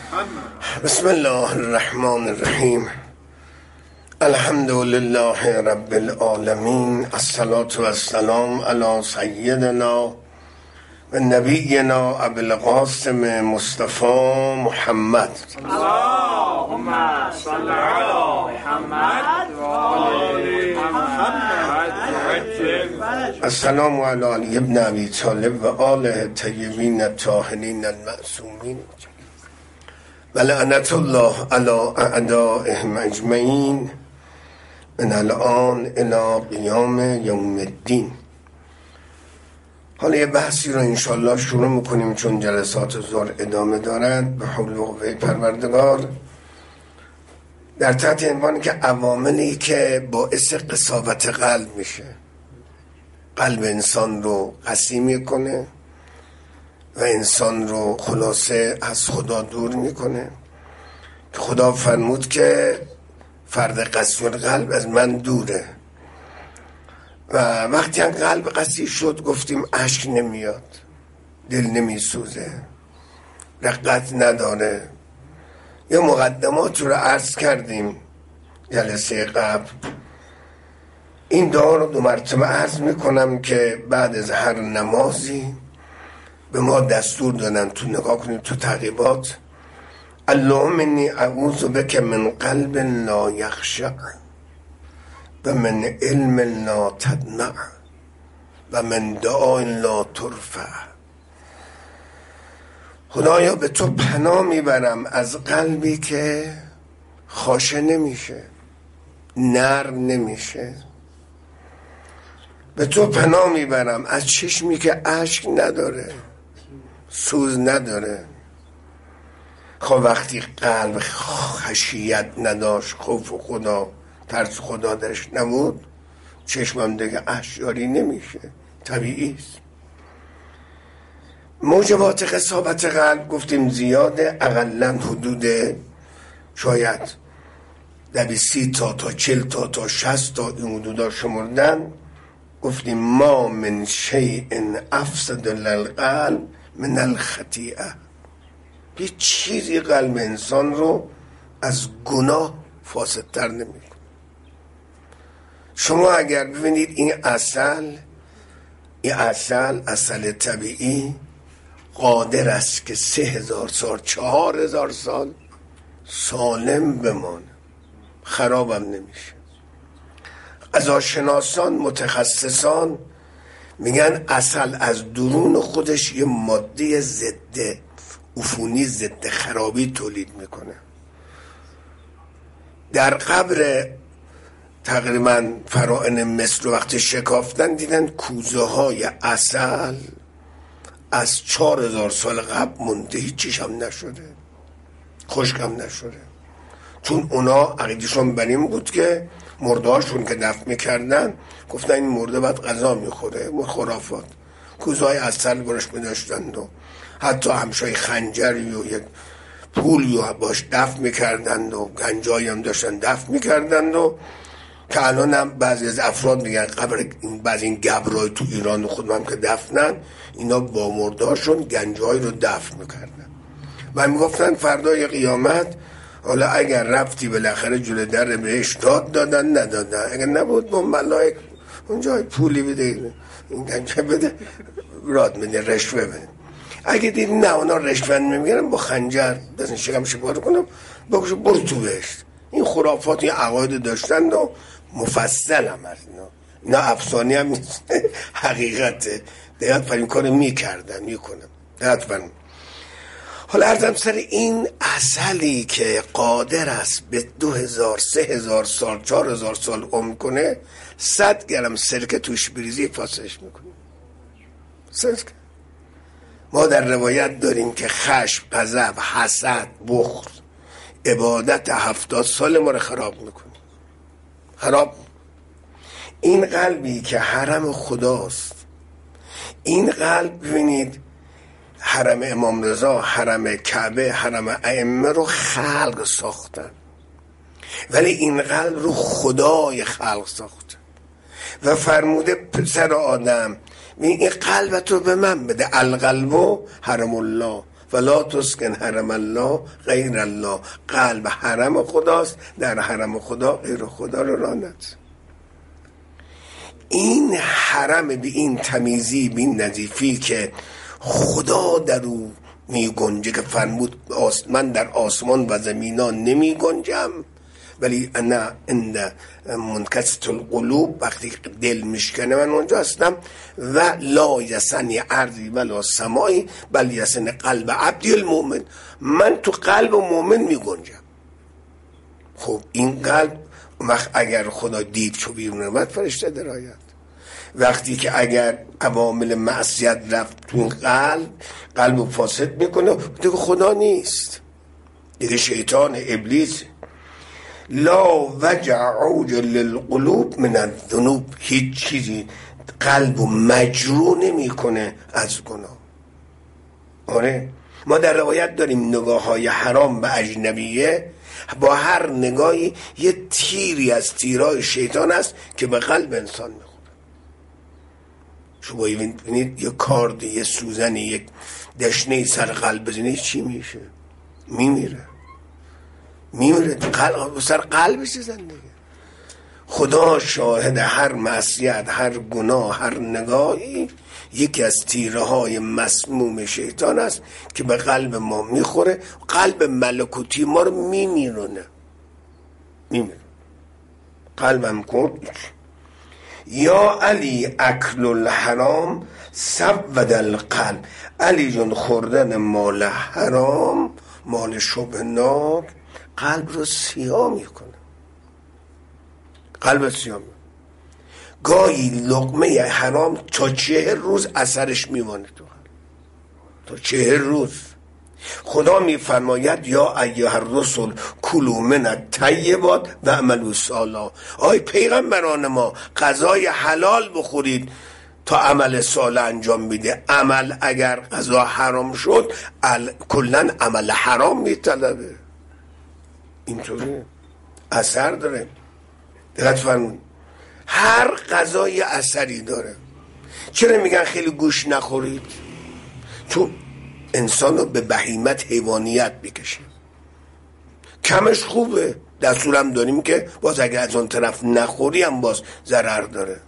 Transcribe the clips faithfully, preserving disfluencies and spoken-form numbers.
بسم الله الرحمن الرحیم. الحمد لله رب العالمین. الصلاة و السلام علی سیدنا و نبینا ابی القاسم مصطفی محمد. اللهم صل علی محمد و آل محمد. السلام علی علی ابن ابی طالب و آله طیبین الطاهرین المعصومین و لعنت الله علی اعدائهم اجمعین من الان الی قیام یوم الدین. حالا یه بحثی رو انشالله شروع میکنیم چون جلسات ظهر ادامه دارد به حول و قوه پروردگار، در تحت عنوانی که عواملی که باعث قساوت قلب میشه، قلب انسان رو قسی میکنه و انسان رو خلاصه از خدا دور میکنه، که خدا فرمود که فرد قسی قلب از من دوره و وقتی هم قلب قسی شد گفتیم اشک نمیاد، دل نمیسوزه، رقت نداره. یا مقدمات رو عرض کردیم جلسه قبل. این دعا رو دو مرتبه عرض میکنم که بعد از هر نمازی به ما دستور دادن، تو نگاه کنید تو تعقیبات: اللهم انی اعوذ بک من قلب لا یخشع و من علم لا تدمع و من دعا لا ترفع. خدایا به تو پناه میبرم از قلبی که خاشه نمیشه، نرم نمیشه. به تو پناه میبرم از چشمی که اشک نداره، سوز نداره. خب وقتی قلب خشیت نداشت، خوف خدا، ترس خدا درش نبود، چشمم دیگه اشک جاری نمیشه، طبیعی است. موجبات قساوت قلب گفتیم زیاده، اقلا حدود شاید دبی سی تا تا چل تا تا شست تا این حدودا شمردن. گفتیم ما من شیء افسد للقلب من الخطیئه. هیچ چیزی قلب انسان رو از گناه فاسدتر نمیکنه. شما اگر ببینید این عسل، این عسل عسل طبیعی قادر است که سه هزار سال، چهار هزار سال سالم بمانه، خرابم نمیشه. غذاشناسان متخصصان میگن عسل از درون خودش یه ماده ضد عفونی، ضد خرابی تولید میکنه. در قبر تقریبا فراعنه مصر وقتی شکافتن دیدن کوزه های عسل از چهار هزار سال قبل مونده، هیچیش هم نشده، خشکم نشده. چون اونا عقیدشون بر این بود که مردهاشون که دفن میکردن گفتن این مرده بعد غذا میخوره، خرافات. کوزه های عسل برش میداشتند و حتی همشای خنجری و یک پولی باش دفن میکردند و گنجایی هم داشتن دفن میکردند و که الان هم بعضی از افراد میگن قبر بعضی این گبرای تو ایران خودم هم که دفنن، اینا با مردهاشون گنجایی رو دفن میکردن و میگفتن فردای قیامت حالا اگر رفتی بالاخره جلوی در بهش داد دادن ندادن، اگر نبود با ملائک اونجا پولی بده، این گنجه بده، راد میده، رشوه بده. اگه دید نه اونا رشوه نمیگیرن، با خنجر بزن شکم شکار کنم بگوشو برو تو بهشت. این خرافات، این عقاید داشتن و مفصل هم هست. اینا اینا افسانه هم نیست، حقیقته. دقیقت پر این کار میکردن، میکنم دقیقت پر. حالا عرضم سر این عسلی که قادر است به دو هزار سه هزار سال چهار هزار سال عمر کنه، صد گرم سرکه توش بریزی فاسش میکنه. سرکه ما در روایت داریم که خشم، غضب، حسد، بخل، عبادت هفتاد سال ما رو خراب میکنه. خراب. این قلبی که حرم خداست، این قلب ببینید حرم امام رضا، حرم کعبه، حرم ائمه رو خلق ساختن، ولی این قلب رو خدای خلق ساخته و فرموده پسر آدم این قلبت رو به من بده. القلب حرم الله، فلا تسکن حرم الله غیر الله. قلب حرم خداست، در حرم خدا غیر خدا رو راه ندید. این حرم به این تمیزی، به این نظیفی که خدا در او می گنجه، که فرمود من در آسمان و زمینا نمی گنجم ولی انا عند منکسرة القلوب، وقتی دل میشکنه من اونجا هستم. و لا یسنی ارضی ولا سمایی بل یسن قلب عبدی المؤمن، من تو قلب مؤمن می گنجم. خب این قلب وقت اگر خدا دید چو بیرون اومد فرشته درآید. وقتی که اگر عوامل معصیت رفت تو این قلب، قلب فاسد میکنه، دیگه خدا نیست، دیگه شیطان ابلیس. لا وجع عوج للقلوب من الذنوب، هیچ چیزی قلب مجروح نمیکنه از گناه. آره ما در روایت داریم نگاه های حرام به اجنبیه، با هر نگاهی یه تیری از تیرای شیطان است که به قلب انسان میخوره. شما ببینید یه کاردی، یه سوزنی، یک دشنه سر قلب بزنید چی میشه؟ میمیره میمیره قلب سر قلبش زندگی. خدا شاهد هر معصیت، هر گناه، هر نگاهی یکی از تیره های مسموم شیطان است که به قلب ما میخوره، قلب ملکوتی ما رو میمیرونه میمیرونه قلبم کن. یا علی اکل الحرام سود القلب، علی جون خوردن مال حرام، مال شبه ناک قلب رو سیاه میکنه، قلب سیاه میکنه. گاهی لقمه حرام تا چهر روز اثرش میمانه تو قلب، تا چهر روز. خدا میفرماید یا ایها الرسل کلوا من الطیبات و اعملوا صالحا، آی پیغمبران ما غذای حلال بخورید تا عمل صالح انجام میده. عمل اگر غذا حرام شد کلا عمل حرام میطلبه، اینطوری اثر داره. دقت فرمایید هر غذای اثری داره. چرا میگن خیلی گوشت نخورید؟ چون انسان رو به بهیمت، حیوانیت میکشه. کمش خوبه، دستورم داریم که باز اگر از اون طرف نخوری هم باز ضرر داره.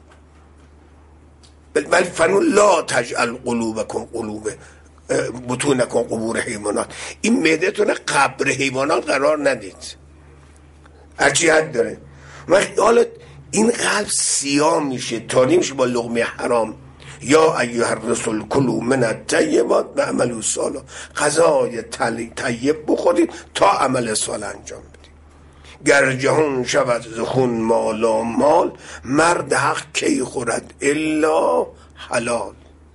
ولی فرمود لا تجعل قلوبکم قلوب بطونکم قبور حیوانات، این معدتون قبر حیوانات قرار ندید. هرچی حد داره. حالا این قلب سیاه میشه، تاریک میشه با لقمه حرام. یا ایها الرسل کلوا من الطیبات و اعملوا صالحا، غذای طیب بخورید تا عمل صالح انجام بدید. گر جهان شود ز خون مالا مال، مرد حق کی خورد الا حلال.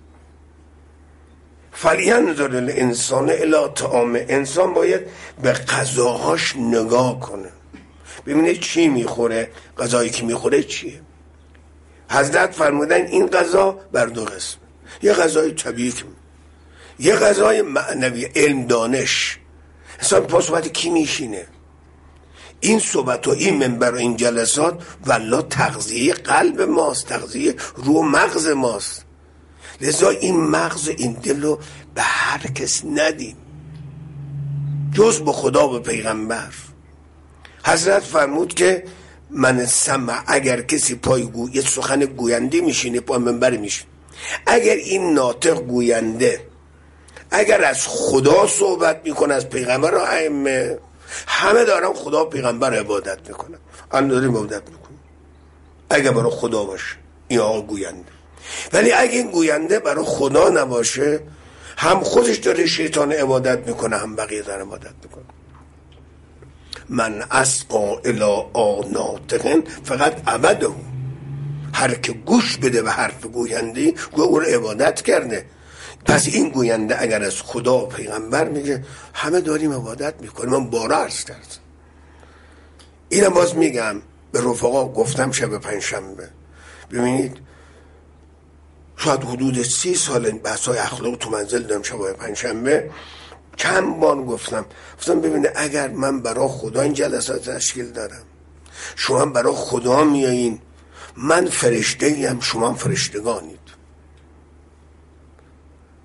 فلینظر الانسان الی طعامه، انسان باید به غذاهاش نگاه کنه، ببینه چی میخوره، غذایی که میخوره چیه. حضرت فرمودن این غذا بر دو قسم، یه غذای طبیعی، یه غذای معنوی، علم دانش. انسان پا صحبت کی میشینه؟ این صحبت و این منبر و این جلسات والله تغذیه قلب ماست، تغذیه روح مغز ماست. لذا این مغز، این دل رو به هر کس ندیم جز به خدا و پیغمبر. حضرت فرمود که من سمع، اگر کسی پای گو یه سخن گوینده میشینه پای منبر میشینه، اگر این ناطق گوینده اگر از خدا صحبت میکنه، از پیغمبر و ائمه، همه دارن خدا و پیغمبر عبادت میکنن، هم داریم عبادت میکنن اگر برای خدا باشه این آقا گوینده. ولی اگه این گوینده برای خدا نباشه، هم خودش داره شیطان عبادت میکنه، هم بقیه داره عبادت میکنه. من اسقا الی آناطقن فقط عبده، هر که گوش بده به حرف گوینده او رو عبادت کرده. پس این گوینده اگر از خدا و پیغمبر میگه همه داریم عبادت میکنیم. من بارا عرض کردم، اینم باز میگم به رفقا، گفتم شب پنجشنبه، ببینید شاید حدود سی سال بحثای اخلاق تو منزل دارم، شب پنجشنبه چند بار گفتم گفتم ببینه اگر من برای خدا این جلسات تشکیل دارم، شما هم برای خدا میایین، من فرشته ایم، شما هم فرشتگانید.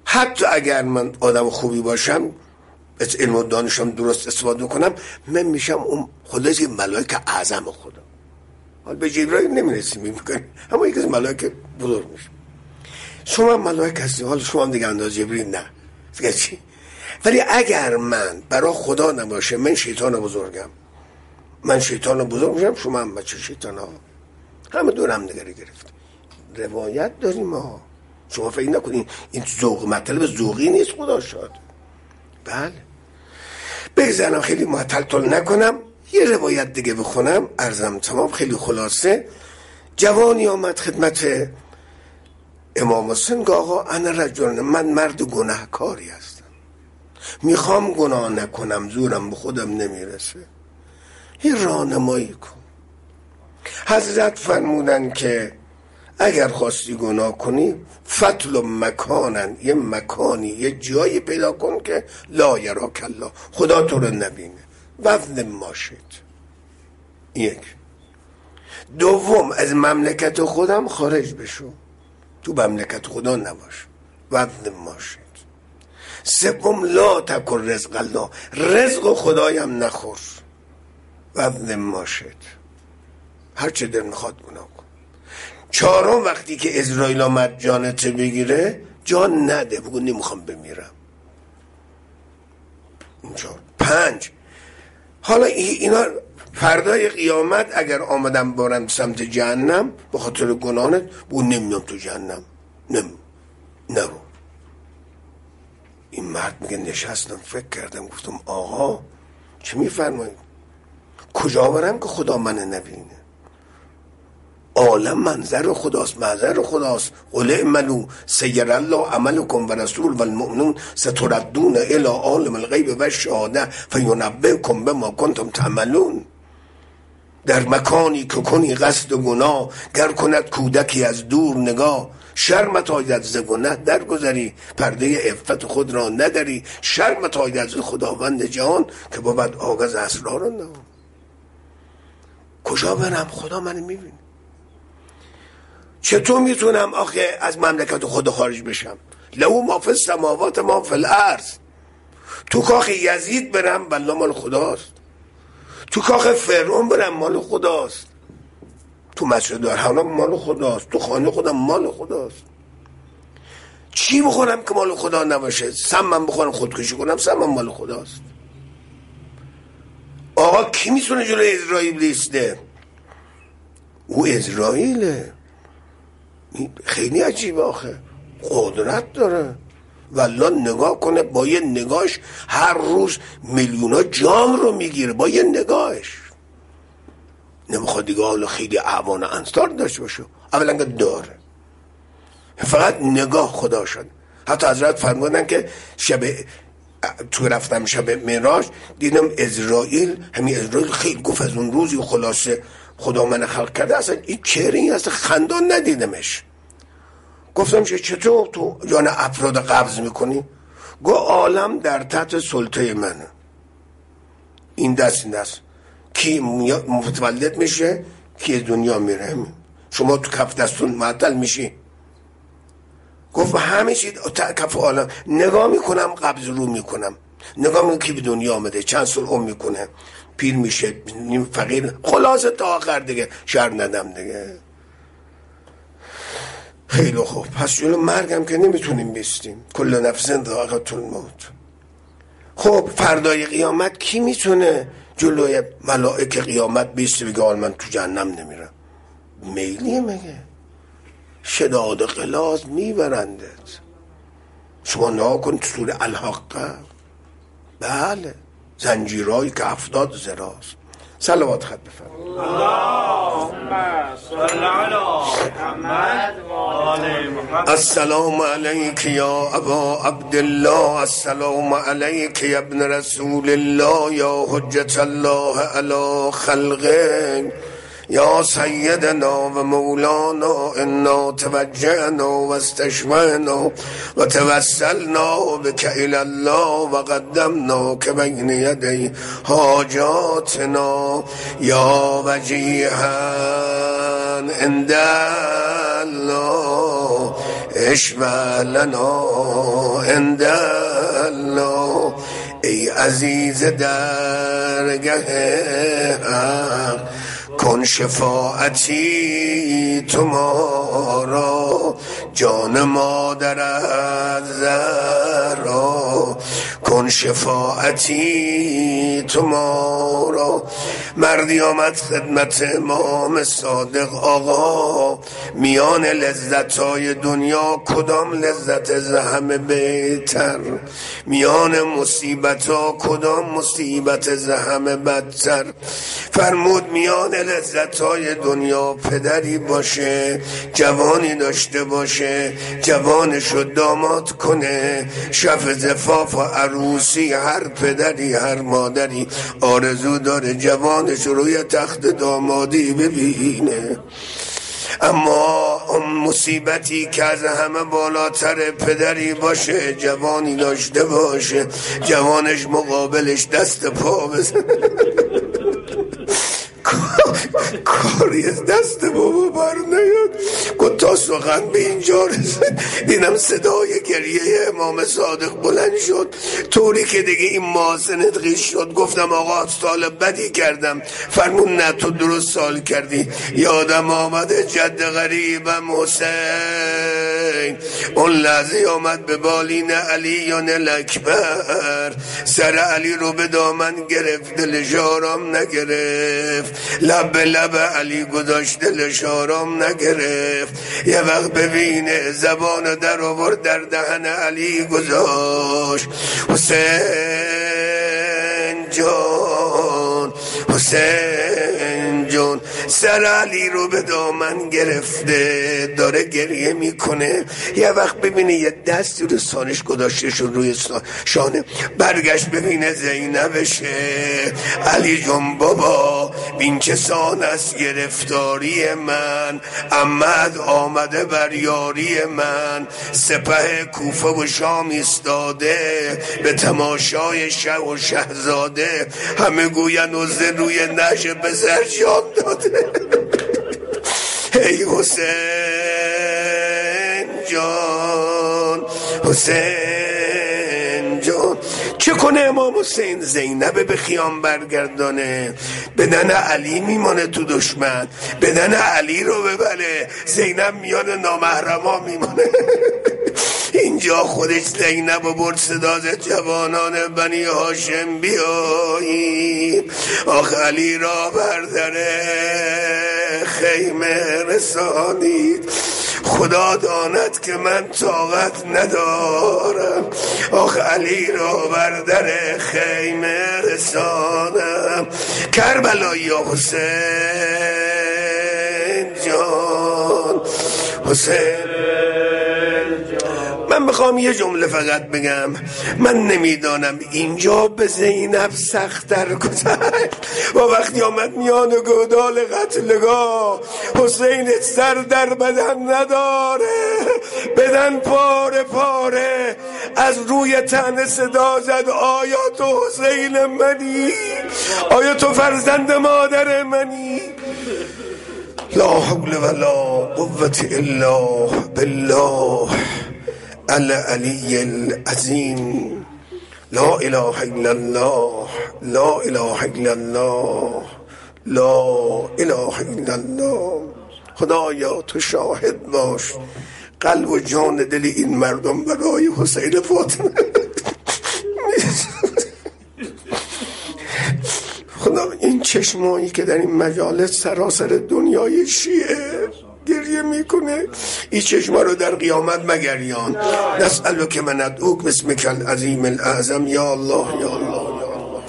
حتی اگر من آدم خوبی باشم، از علم و دانشم درست استفاده کنم، من میشم اون خدای ملائکه اعظم خدا. حالا به جبرائیل نمیرسیم میکنیم، اما یکی از ملائکه بزرگ میشه. شما ملائکه هستی، حالا شما دیگه انداز جبرائیل نه دیگه چی؟ ولی اگر من برای خدا نباشه، من شیطان بزرگم، من شیطان بزرگ میشم، شما هم بچه شیطان ها همه دور هم نگری گرفت. روایت داریم ما، شما فکر نکنین این ذوق مطلب ذوقی نیست. خدا شاد. بله بگذارم خیلی معطل نکنم، یه روایت دیگه بخونم عرضم تمام. خیلی خلاصه، جوانی آمد خدمت امام حسین که آقا انا رجل، من مرد گناهکاری هستم، میخوام گناه نکنم، زورم به خودم نمیرسه، یه راهنمایی کن. حضرت فرمودن که اگر خواستی گناه کنی، فتل مکانن، یه مکانی یه جایی پیدا کن که لا یراک الله، خدا تو رو نبینه، وزن ماشید. یک. دوم، از مملکت خودم خارج بشو، تو مملکت خدا نباش، وزن ماشید. سوم، لا تکن رزق الله، رزق خدایم نخور، وزن ماشید، هر چه در میخواد گناه کن. چهارم، وقتی که اسرائیل آمد جانت بگیره، جان نده، بگو نمیخوام بمیرم. چهار. پنج، حالا اینا فردای قیامت اگر آمدم بارم سمت جهنم به خاطر گناهت، بگو نمیام تو جهنم، نم نرو. این مرد میگه نشستم فکر کردم، گفتم آقا چه میفرمایید؟ کجا برم که خدا من نبینه؟ عالم منظر خداست، منظر خداست. قل اعملوا سیر الله عملکم و رسول و المؤمنون ستردون الی عالم الغیب و الشهاده فینبئکم بما کنتم تعملون. در مکانی که کنی قصد گناه، گر کند کودکی از دور نگاه، شرمت آید ز گناه درگذری، پرده عفت خود را نداری، شرمت آید ز خداوند جهان که بود آغاز اسرار نهان. کجا برم؟ خدا من میبینه. چطور میتونم آخه از مملکت خدا خارج بشم؟ لهو ما فی السماوات ما فی الارض. تو کاخ یزید برم والله مال خداست، تو کاخ فرعون برم مال خداست، تو مسجد الحرام مال خداست، تو خانه خودم مال خداست. چی بخورم که مال خدا نباشه؟ سمم بخورم خودکشی کنم، سمم مال خداست. آقا کی میتونه جلوی اسرائیل ایسته؟ او اسرائیله. خیلی عجیبه آخه، قدرت داره. والله نگاه کنه، با یه نگاهش هر روز میلیونا جان رو میگیره، با یه نگاهش. نمیخواد دیگه حالا خیلی اعوان انصار داشته باشه، اولا که داره، فقط نگاه خدا شد. حتی حضرت فرمودن که شب تو رفتم شب معراج دیدم اسرائیل، همین اسرائیل خیلی گفت از اون روزی و خلاصه خدا من خلق کرده، اصلا این چهره این اصلا خندان ندیدمش. گفتم چه چطور تو جان افراد قبض میکنی؟ گو عالم در تحت سلطه منه، این دست این دست، کی متولد میشه کی از دنیا میره، شما تو کف دستون معطل میشی. گفت همه چیز کف عالم نگاه میکنم، قبض رو میکنم، نگاه میکنم کی به دنیا آمده، چند سال عمر میکنه، پیر میشه، فقیر، خلاصه تا آخر دیگه شر ندم دیگه. خیلی خوب، پس جلو مرگم که نمیتونیم بیستیم، کل نفس ذائقة الموت. خب فردای قیامت کی میتونه جلوی ملائکه قیامت بیسته بگه آل من تو جهنم نمیرم؟ میلیه مگه؟ شداد غلاظ میبرندت. شما نها کن تو سوره الحاقه، بله، زنجیرهایی که افتاد زراست. صلوات خط بفرمایید. اللهم صل علی محمد و آل محمد. السلام علیک یا ابا عبدالله، السلام علیک یا ابن رسول الله، یا حجت الله علی خلقه، یا سیدنا و مولانا، انا توجهنا و استشفعنا و توسلنا بک الی الله و قدمنا که بین یدی حاجاتنا، یا وجیها عند الله اشفع لنا عند الله ای عزیز درگه حق کن شفاعتی تو ما را جان مادرت زهرا کن شفاعتی تو ما را. مردی آمد خدمت امام صادق آقا میان لذت‌های دنیا کدام لذت از همه بهتر، میان مصیبت‌ها کدام مصیبت از همه بدتر. فرمود میان لذت‌های دنیا پدری باشه جوانی داشته باشه جوانشو داماد کنه، شب زفاف و عروسی هر پدری هر مادری آرزو داره جوانش روی تخت دامادی ببینه. اما اون مصیبتی که از همه بالاتر پدری باشه جوانی داشته باشه جوانش مقابلش دست پا بزنه کاری از دست بابا بر نیاد. گفت تا سخن به اینجا رسید دیدم صدای گریه امام صادق بلند شد طوری که دیگه این محاسنت غیش شد. گفتم آقا سال بدی کردم. فرمون نه تو درست سال کردی. یادم آمده جد غریبم حسین اون لحظه آمد به بالین علیون الاکبر سر علی رو به دامن گرفت دلش آرام نگرفت، لب به لب علی گذاشت دلش آرام نگرفت. یه وقت ببینه زبان در آورد در دهن علی گذاشت حسین جان حسین جان. سر علی رو به دامن گرفته داره گریه میکنه. یه وقت ببینه یه دستی رو سانش گذاشته شد روی شانه، برگشت ببینه زینبشه. علی جان بابا بین که سان است گرفتاری من، احمد آمده بر یاری من، سپه کوفه و شام ایستاده به تماشای شه و شهزاده، همه گوین عزه روی نشه به سر جان داده. ای حسین جان حسین جان. چه کنه امام حسین؟ زینب به خیام برگردانه، بدن علی میمانه تو دشمن، بدن علی رو ببره، زینب میان نامحرما میمانه. اینجا خودش زینب و برد صداز جوانان بنی هاشم بیایید، آخ علی را بردره خیمه رسانید، خدا داند که من طاقت ندارم، آخ علی را بردره خیمه رسانم. کربلایی یا حسین جان حسین. من میخوام یه جمله فقط بگم، من نمیدانم اینجا به زینب سخت‌تر گذشت و وقتی آمد میان گودال قتلگاه، حسین سر در بدن نداره، بدن پاره پاره، از روی تن صدا زد آیا تو حسین منی؟ آیا تو فرزند مادر منی؟ لا حول ولا قوة الا بالله العلی العظیم. لا اله الا الله لا اله الا الله لا اله الا الله. خدایا تو شاهد باش، قلب و جان دل این مردم برای حسین فاطمه. خدا این چشمایی که در این مجالس سراسر دنیای شیعه گریه میکنه، این چشما رو در قیامت مگریان. نسألک من ادعوک باسمک العظیم الاعظم یا الله یا الله یا الله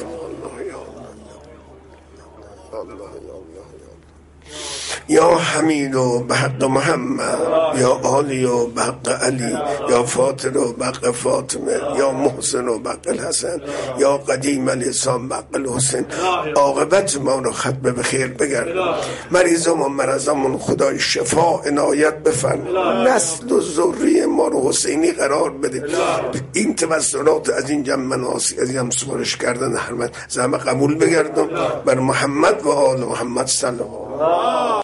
یا حمید و بحق محمد، یا عالی و بحق علی، یا فاطر و بحق فاطمه، یا محسن و بحق الحسن، یا قدیم الاسلام بحق الحسین. عاقبت ما رو ختم به خیر بگرد، مریضم و مرضمون خدای شفا عنایت بفرما، نسل و ذریه ما رو حسینی قرار بده. این توسلات از این جمع مناسی از این سپارش کردن حرمت زحمه قبول بگردم بر محمد و آل محمد صلی الله.